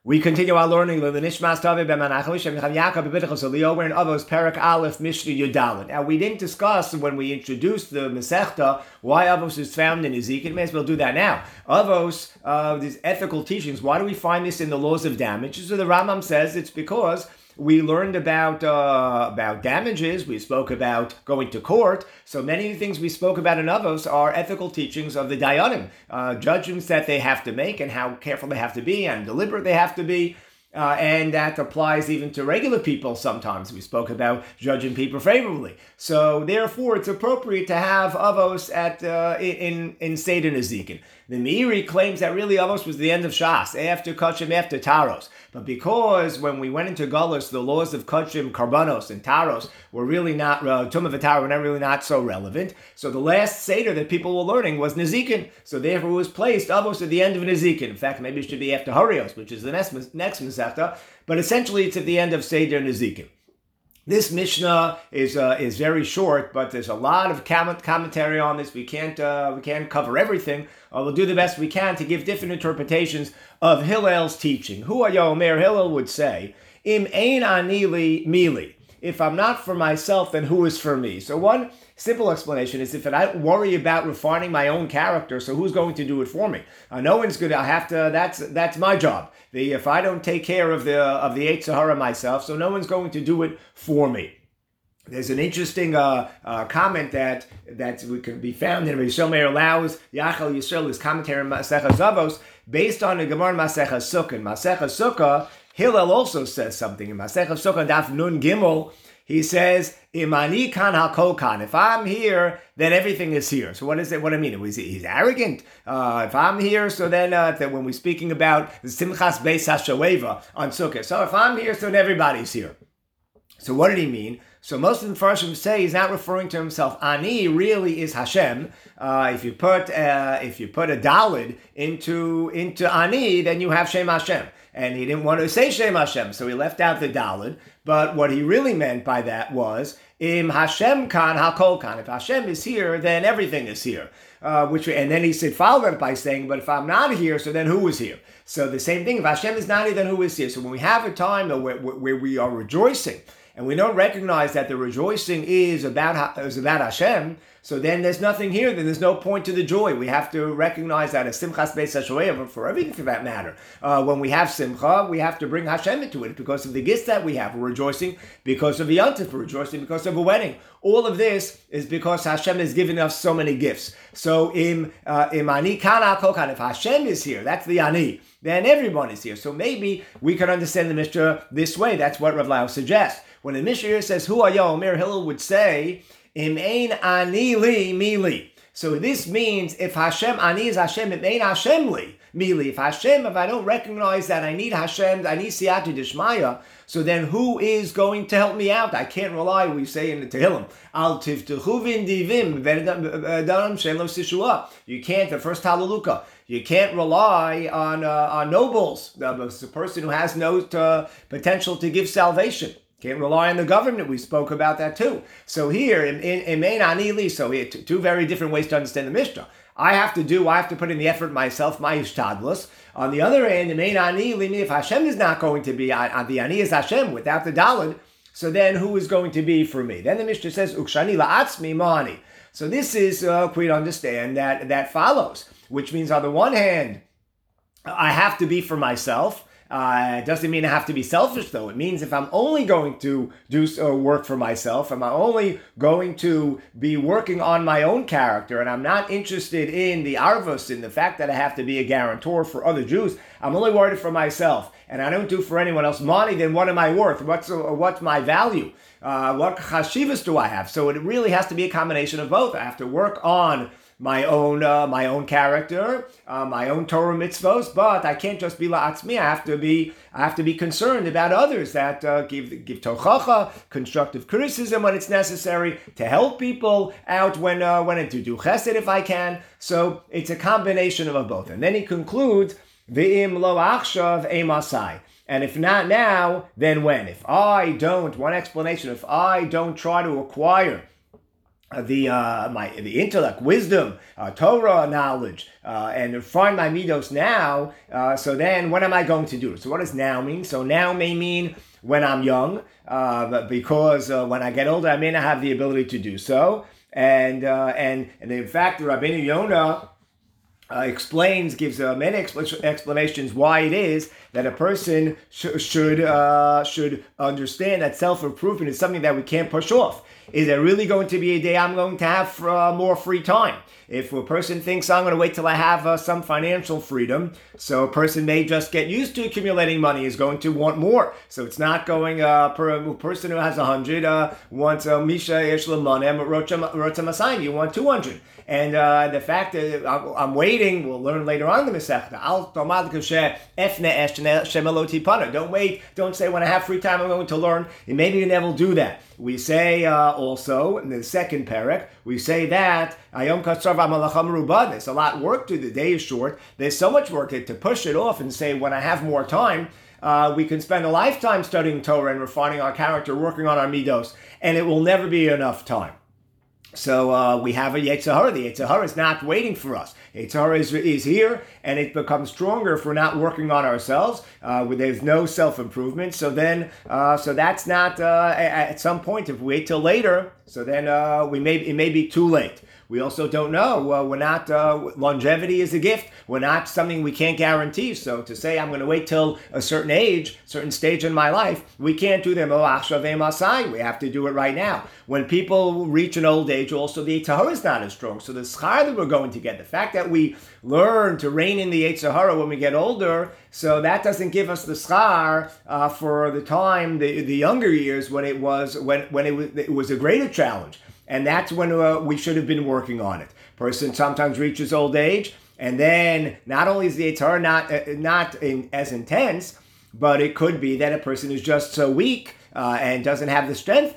We continue our learning of the Nishmas Tavi Ben Menachem Shem Yaakov B'Bitachos Elio. We're in Avos Perak Aleph Mishnah Yudalin. Now we didn't discuss when we introduced the Masechta why Avos is found in Ezekiel. May as well do that now. Avos, these ethical teachings. Why do we find this in the laws of damage? So the Rambam says it's because we learned about damages. We spoke about going to court. So many of the things we spoke about in Avos are ethical teachings of the Dayanim, judgments that they have to make and how careful they have to be and deliberate they have to be. And that applies even to regular people sometimes. We spoke about judging people favorably. So therefore, it's appropriate to have Avos in Seder Nezikin. The Meiri claims that really Avos was the end of Shas, after Kachim, after Taros. But because when we went into Galus, the laws of Kachim, Karbanos, and Taros were really not, Tumah V'Tara were really not so relevant. So the last Seder that people were learning was Nezikin. So therefore it was placed Avos at the end of Nezikin. In fact, maybe it should be after Harios, which is the next Masechta. But essentially it's at the end of Seder Nezikin. This Mishnah is very short, but there's a lot of commentary on this. We can't cover everything. We'll do the best we can to give different interpretations of Hillel's teaching. Hu Omer, Hillel would say, Im ein ani li mili. If I'm not for myself, then who is for me? So one simple explanation is if I worry about refining my own character, so who's going to do it for me? No one's going to. I have to. That's my job. If I don't take care of the Yetzer Hara myself, so no one's going to do it for me. There's an interesting comment that we can be found in Rishon Meir Lau's Yachal Yisrael, his commentary on Masechah Zavos, based on the Gemara Masechah Sukkah. In Masechah Sukkah, Hillel also says something. In Masechah Sukkah, Daf Nun Gimel, he says, Imani kan hakol kan. If I'm here, then everything is here. So what is it? What I mean? He's arrogant. If I'm here, so then when we're speaking about the Simchas Beis HaShoeva on Sukkah. So if I'm here, so then everybody's here. So what did he mean? So most of the Farshim say he's not referring to himself. Ani really is Hashem. If you put a Dalid into Ani, then you have Shem Hashem. And he didn't want to say Shem Hashem, so he left out the Dalid. But what he really meant by that was Im Hashem kan hakol kan. If Hashem is here, then everything is here. And then he said, follow that by saying, but if I'm not here, so then who is here? So the same thing. If Hashem is not here, then who is here? So when we have a time where we are rejoicing, and we don't recognize that the rejoicing is about Hashem, so then there's nothing here, then there's no point to the joy. We have to recognize that as Simchas Beis HaShoeva, for everything for that matter. When we have Simcha, we have to bring Hashem into it because of the gifts that we have. We're rejoicing because of the Yontif, we're rejoicing because of a wedding. All of this is because Hashem has given us so many gifts. So im ani kana kokan, if Hashem is here, that's the ani, then everyone is here. So maybe we can understand the Mishnah this way. That's what Rav Lau suggests. When the Mishnah here says, Hu Hayom, Meir Hillel would say, Im ein ani li mili. So this means if Hashem, ani is Hashem, im ein Hashem li mili. If I don't recognize that I need Hashem, I need siyata d'shmaya, so then who is going to help me out? I can't rely, we say in the Tehillim, Al tivtechu v'indivim v'edarim shem lo sishua. You can't, the first Hallelujah, you can't rely on nobles, the person who has no potential to give salvation. Can't rely on the government. We spoke about that too. So here, in Mein Ani, so here, two very different ways to understand the Mishnah. I have to put in the effort myself, my ishtadlus. On the other hand, in Mein Ani, if Hashem is not going to be, the Ani is Hashem without the Dalid, so then who is going to be for me? Then the Mishnah says, Ukshani la'atzmi ma'ani. So this is, we understand that follows, which means on the one hand, I have to be for myself. It doesn't mean I have to be selfish, though. It means if I'm only going to do work for myself, am I only going to be working on my own character, and I'm not interested in the arvus, in the fact that I have to be a guarantor for other Jews, I'm only worried for myself, and I don't do for anyone else money, then what am I worth? What's my value? What chashivas do I have? So it really has to be a combination of both. I have to work on my own character, my own Torah mitzvos, but I can't just be la'atzmi. I have to be concerned about others that give tochacha, constructive criticism when it's necessary, to help people out when to do chesed if I can. So it's a combination of both. And then he concludes, V'im lo achshav emasai. And if not now, then when? If I don't try to acquire the intellect, wisdom, Torah knowledge, and refine my midos now. So then, what am I going to do? So what does now mean? So now may mean when I'm young, because when I get older, I may not have the ability to do so. And in fact, Rabbeinu Yonah gives many explanations why it is that a person should understand that self-improvement is something that we can't push off. Is there really going to be a day I'm going to have more free time? If a person thinks I'm going to wait till I have some financial freedom, so a person may just get used to accumulating money, is going to want more. So it's not going, a person who has 100 wants Misha Yeshlam Rotem Asayim, you want 200. And the fact that I'm waiting, we'll learn later on in the Masechta. Don't wait, don't say when I have free time I'm going to learn. And maybe you never do that. We say also in the second parak, we say that there's a lot of work to do. The day is short. There's so much work to push it off and say when I have more time, we can spend a lifetime studying Torah and refining our character, working on our midos, and it will never be enough time. So we have a Yetzer Hara. The Yetzer Hara is not waiting for us. Yetzer Hara is here, and it becomes stronger if we're not working on ourselves. There's no self-improvement. So then, so that's not at some point. If we wait till later, so then it may be too late. We also don't know. We're not, longevity is a gift. We're not something we can't guarantee. So to say I'm going to wait till a certain age, certain stage in my life, we can't do them. We have to do it right now. When people reach an old age, also the Yetzer Hara is not as strong. So the schar that we're going to get, the fact that we learn to rein in the Yetzer Hara when we get older, so that doesn't give us the schar for the time, the younger years when it was a greater challenge. And that's when we should have been working on it. Person sometimes reaches old age, and then not only is the Yetzer Hara not as intense, but it could be that a person is just so weak and doesn't have the strength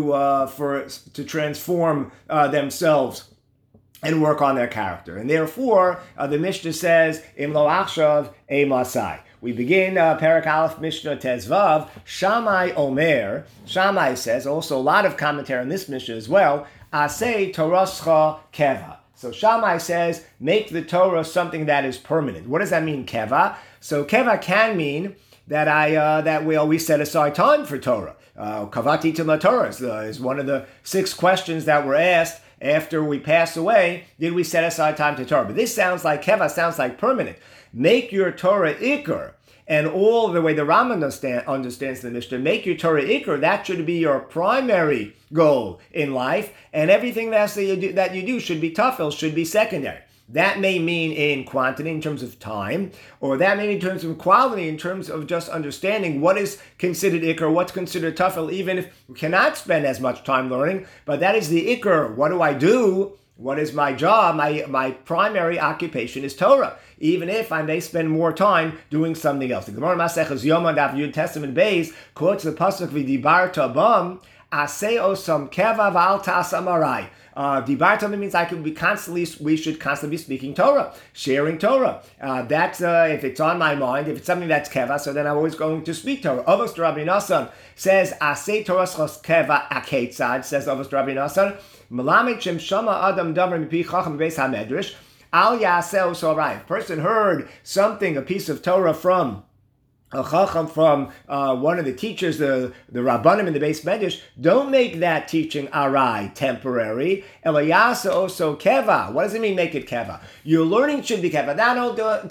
to transform themselves and work on their character. And therefore, the Mishnah says, Im lo achshav ein masai. We begin Parak Aleph Mishnah Tezvav. Shammai Omer. Shammai says, also a lot of commentary on this Mishnah as well, Asei Torascha Keva. So Shammai says, make the Torah something that is permanent. What does that mean, Keva? So Keva can mean that we always set aside time for Torah. Kavati Tima Torah is one of the 6 questions that were asked after we pass away. Did we set aside time to Torah? But this sounds like Keva, sounds like permanent. Make your Torah ikar, and all the way the Rambam understands the Mishnah, make your Torah ikar, that should be your primary goal in life, and everything that you do should be tafel, should be secondary. That may mean in quantity, in terms of time, or that may mean in terms of quality, in terms of just understanding what is considered ikar, what's considered tafel, even if we cannot spend as much time learning, but that is the ikar. What do I do? What is my job? My primary occupation is Torah, even if I may spend more time doing something else. The Gemara Maseches Yoma Daf Yud Testament Beis quotes the pasuk v'dibarta bam aseh osam keva v'al tasam arai. Dibarta means we should constantly be speaking Torah, sharing Torah. That's if it's on my mind, if it's something that's keva, so then I'm always going to speak Torah. Avos Rabbi Nassan says, Aseh Torah schos keva aketzad, says Avos Rabbi Nassan, Melamed shem shama adam davar mipi chacham beis hamedrash, al yaseh osarai. If a person heard something, a piece of Torah from a chacham, from one of the teachers, the Rabbanim in the Beis Medrash, don't make that teaching arai, temporary. Elayasa also keva. What does it mean, make it keva? Your learning should be keva. That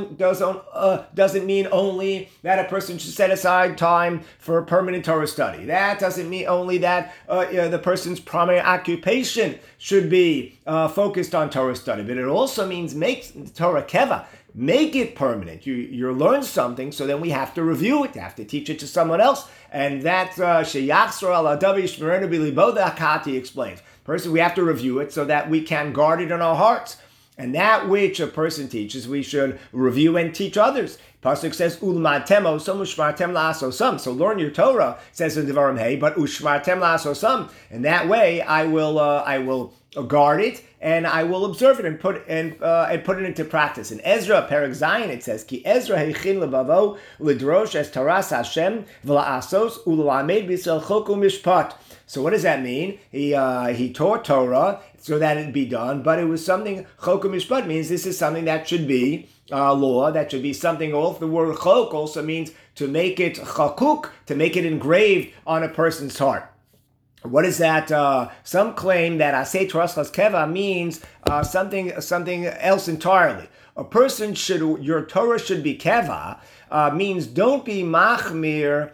doesn't mean only that a person should set aside time for permanent Torah study. That doesn't mean only that the person's primary occupation should be focused on Torah study. But it also means make Torah keva. Make it permanent. You learn something, so then we have to review it, have to teach it to someone else. And that's Sheyachzor al Adav Yishmerenu B'libo, the Akati explains. Person, we have to review it so that we can guard it in our hearts. And that which a person teaches, we should review and teach others. Pasuk says ulmatemo some ushmartem la'asosam. So learn your Torah, says in Devarim Hey, but ushmartem la'asosam. And that way I will guard it and I will observe it and put it into practice. In Ezra Perek Zayin it says Ki Ezra heichin lebavo lidrosh es taras Hashem v'la'asos ula'amed b'Yisrael chok u'mishpat. So what does that mean? He taught Torah so that it be done, but it was something, chok u'mishpat means this is something that should be law, that should be something. All the word chok also means to make it chakuk, to make it engraved on a person's heart. What is that? Some claim that aseh toras keva means something else entirely. A person your Torah should be keva, means don't be machmir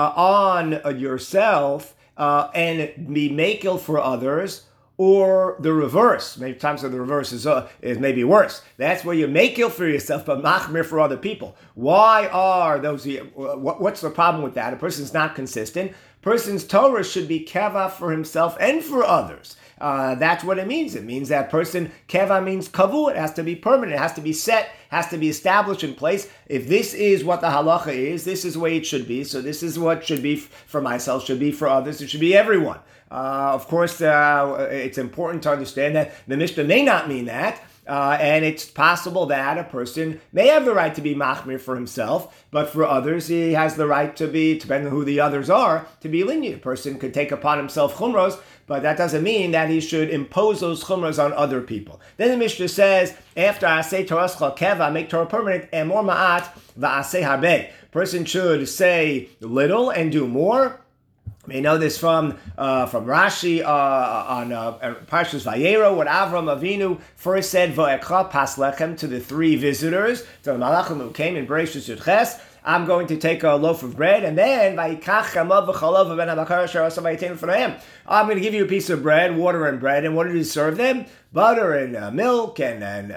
on yourself and be makil for others, or the reverse. Maybe times the reverse is maybe worse. That's where you makil for yourself, but machmir for other people. Why are those? What's the problem with that? A person's not consistent. Person's Torah should be keva for himself and for others. That's what it means. It means that person, keva means kavu, it has to be permanent, it has to be set, has to be established in place. If this is what the halacha is, this is the way it should be, so this is what should be for myself, should be for others, it should be everyone. Of course, it's important to understand that the Mishnah may not mean that, and it's possible that a person may have the right to be machmir for himself, but for others he has the right to be, depending on who the others are, to be lenient. A person could take upon himself chumros, but that doesn't mean that he should impose those chumras on other people. Then the Mishnah says, after aseh toras keva, make Torah permanent, emor ma'at va'aseh harbe. Person should say little and do more. We know this from Rashi on Parshas Vayero, when Avram Avinu first said "Va'ekra pas lechem" to the three visitors, to the malachim who came in Bereshit Yudches. I'm going to take a loaf of bread, and then Vayikach chamav v'chalav ben habakar asher asa vayitein l'fanayim. I'm going to give you a piece of bread, water and bread, and what did he serve them? Butter and milk and ben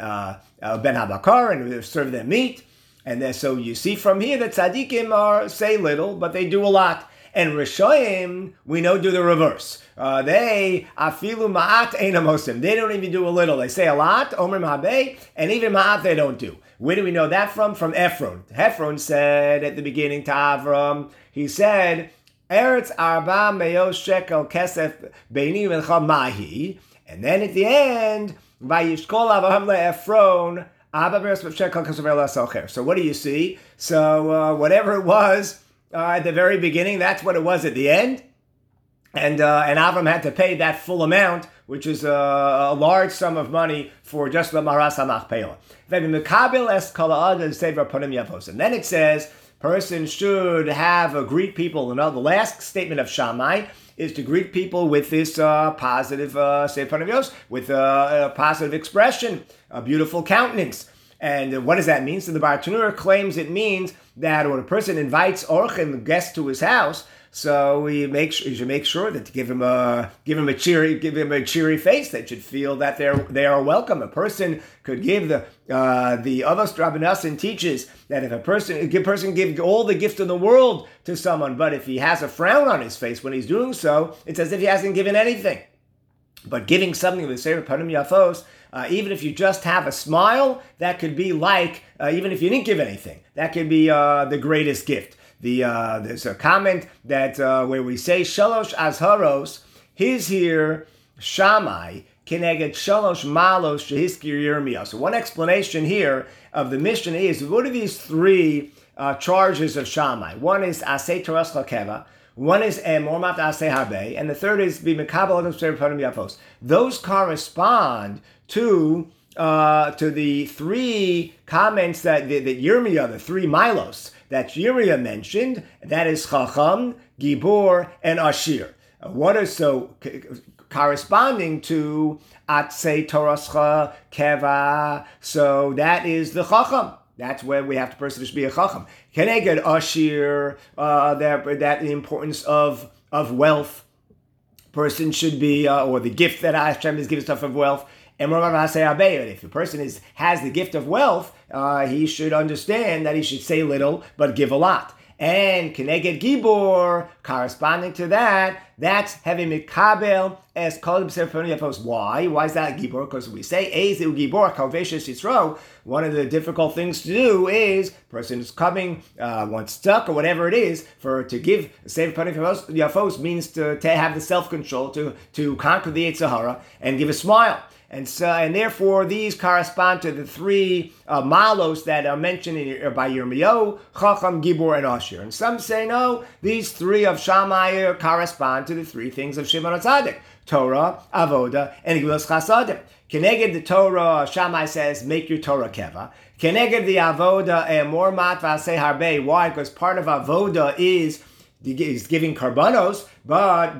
habakar, and serve them meat. And then, so you see from here that tzaddikim say little, but they do a lot. And Rishoyim, we know, do the reverse. They, afilu ma'at eina mosim. They don't even do a little. They say a lot, omer ma'abeh, and even ma'at they don't do. Where do we know that from? From Ephron. Ephron said at the beginning to Avram, he said, Eretz arba meyos shekel kesef beini v'lecha mahi. And then at the end, vayishkol Avraham le'Ephron, abba beres shekel kesef v'lecha. So what do you see? So whatever it was, at the very beginning, that's what it was at the end. And Avram had to pay that full amount, which is a large sum of money for just the Maras HaMachpelah. And then it says, person should have greet people. The last statement of Shammai is to greet people with this positive, with a positive expression, a beautiful countenance. And what does that mean? So the Bartanura claims it means that when a person invites orchim, guests, to his house, so he should make sure that to give him a cheery face. They should feel that they are welcome. A person could give the Avos Rabbanan teaches that if a person give all the gift in the world to someone, but if he has a frown on his face when he's doing so, it's as if he hasn't given anything. But giving something with Sefer Panim Yafos, even if you just have a smile, that could be like, even if you didn't give anything, that could be the greatest gift. There's a comment that where we say Shalosh Azharos, his here, Shammai, Keneged Shalosh Malos Shehiskir Yirmiyah. So one explanation here of the Mishnah is, what are these three charges of Shammai? One is Aseh Toras Keva, one is Mormat Aseh Harbe, and the third is B'Mekabel Adam Sefer Panim Yafos. Those correspond to the three comments that Yirmiyah, the three milos that Yirmiyah mentioned, that is Chacham, Gibor, and Ashir. What are so corresponding to Atzei Torascha Keva? So that is the Chacham. That's where we have the person to be a Chacham. Keneged Ashir, that the importance of wealth. Person should be, or the gift that Hashem is giving stuff of wealth. And if a person has the gift of wealth, he should understand that he should say little but give a lot. And Keneged Gibor, corresponding to that, that's having Mikabel as Kol B'Sefer Panim Yafos. Why? Why is that Gibor? Because we say Ezu Gibor Kalveshes Yisro. One of the difficult things to do is person is coming, once stuck or whatever it is, to give Sefer Panim Yafos means to have the self-control to conquer the Yetzer Hara and give a smile. And therefore, these correspond to the three malos that are mentioned by Yirmiyahu, Chacham, Gibor, and Ashir. And some say no, these three of Shammai correspond to the three things of Shimon HaTzadik: Torah, Avoda, and Gvulas Chasadim. Keneged the Torah, Shammai says, make your Torah keva. Keneged the Avoda, Mor Mat V'aseh Harbe. Why? Because part of Avoda is giving karbanos, but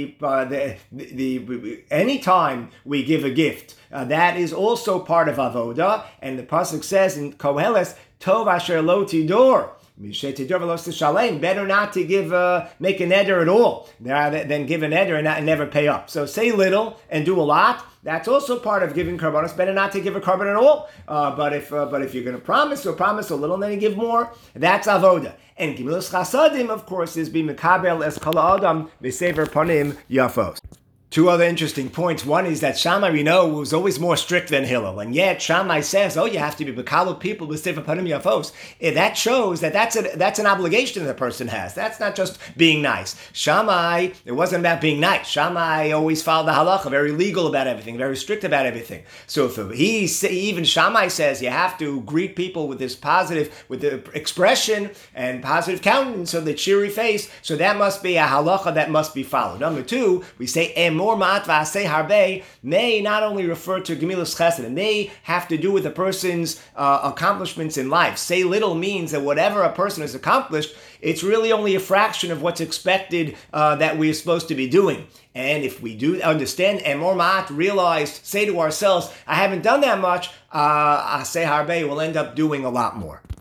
anytime we give a gift, that is also part of avoda. And the pasuk says in Koheles, Tov asher lo tidor. Better not to make an eder at all than give an eder and never pay up. So say little and do a lot. That's also part of giving karbanos. Better not to give a karban at all. But if you're going to promise a little and then you give more, that's avoda. And Gemilas Chasadim, of course, is be mekabel es kol adam v'sefer panim yafos. Two other interesting points. One is that Shammai, we know, was always more strict than Hillel. And yet Shammai says, you have to be Bekalo people with Sefer Panim Yafos. That shows that that's an obligation that the person has. That's not just being nice. Shammai, it wasn't about being nice. Shammai always followed the halacha, very legal about everything, very strict about everything. So even Shammai says you have to greet people with this positive, with the expression and positive countenance, so the cheery face. So that must be a halacha that must be followed. Number two, we say Mor Mat V'aseh Harbe may not only refer to Gemilas Chesed, and may have to do with a person's accomplishments in life. Say little means that whatever a person has accomplished, it's really only a fraction of what's expected that we're supposed to be doing. And if we do understand and Mor Mat realize, say to ourselves, I haven't done that much, Aseh Harbe will end up doing a lot more.